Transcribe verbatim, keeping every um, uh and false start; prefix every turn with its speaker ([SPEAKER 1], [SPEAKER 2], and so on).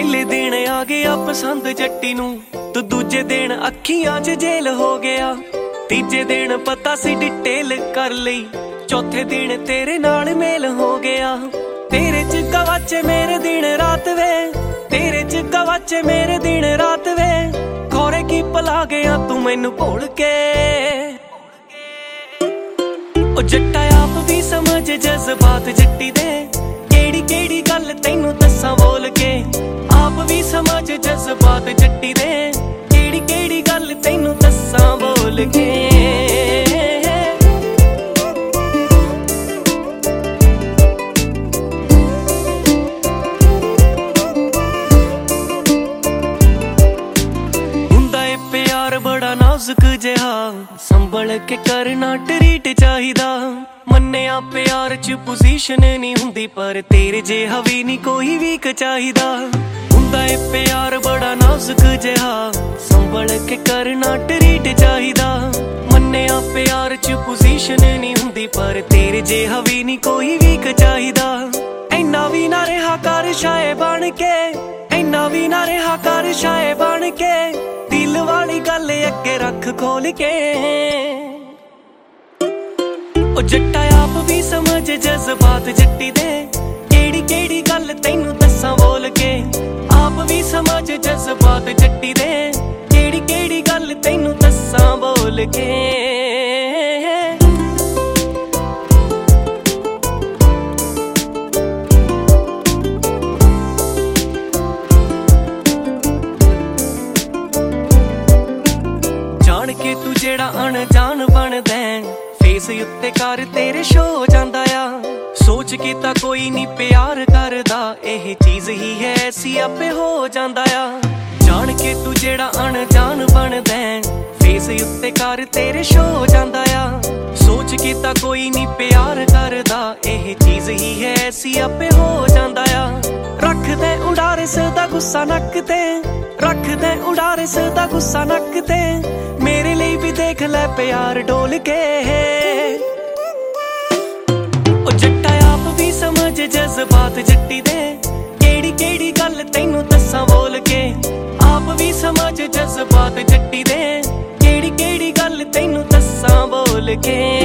[SPEAKER 1] पहले दिन आ गया पसंद जट्टी नू, तो दूजे दिन अखियां च जेल हो गया। तीजे दिन पता सी डिटेल कर लई, चौथे दिन तेरे नाल मेल हो गया। तेरे च गवाचे मेरे दिन रात वे, तेरे च गवाचे मेरे दिन रात वे। खौरे की भुला गया तू मैनू भुल के। ओ जट्टा आप भी समझ जज्बात जट्टी दे, केड़ी केड़ी गल तैनू दस्सां बोल के। आप भी समझ जज्बात जट्टी दे, केड़ी केड़ी गल तैनू दस्सां बोल के। बड़ा नाजुक जिहा संभल के करना ट्रीट चाहिदा। मन्निया प्यार च पोजीशन नहीं हुंदी, पर तेरे जिहा भी नहीं कोई वीक चाहिदा। हुंदा ए प्यार बड़ा नाजुक जिहा संभल के करना ट्रीट चाहिदा। मन्निया प्यार च पोजीशन नहीं हुंदी, पर तेरे जिहा भी नहीं कोई वीक चाहिदा। इन्ना भी ना रहा कर शाये बन के, इन्ना भी ना रहा कर शाये बन के। दिल वाली गल अगे रख खोल के। ओ जट्टा आप भी समझ जज्बात जट्टी दे, केड़ी केड़ी गल तैनू दस्सां बोल के। आप भी समझ जज्बात जट्टी दे, केड़ी केड़ी गल तैनू दस्सां बोल के। जान के तू जेड़ा अनजान बनदा, फेस उत्ते कर तेरे शो जांदा आ। सोच के तां कोई नी प्यार करदा, एह चीज ही है ऐसी आपे हो जांदा आ। जान के तू जेड़ा अनजान बनदा, फेस उत्ते कर तेरे शो जांदा आ। सोच के तां कोई नी प्यार करदा, एह चीज ही है ऐसी आपे हो जांदा आ। रख दे उड़ारिस दा गुस्सा नक ते, रख दे उड़ारिस दा गुस्सा नक ते। मेरे लिए भी देख ले प्यार डोल के। ओ जट्टा आप भी समझ जज्बात जट्टी दे, केड़ी केड़ी गल तैनू दस्सां बोल के। आप भी समझ जज्बात जट्टी दे, केड़ी केड़ी गल तैनू दस्सां बोल के।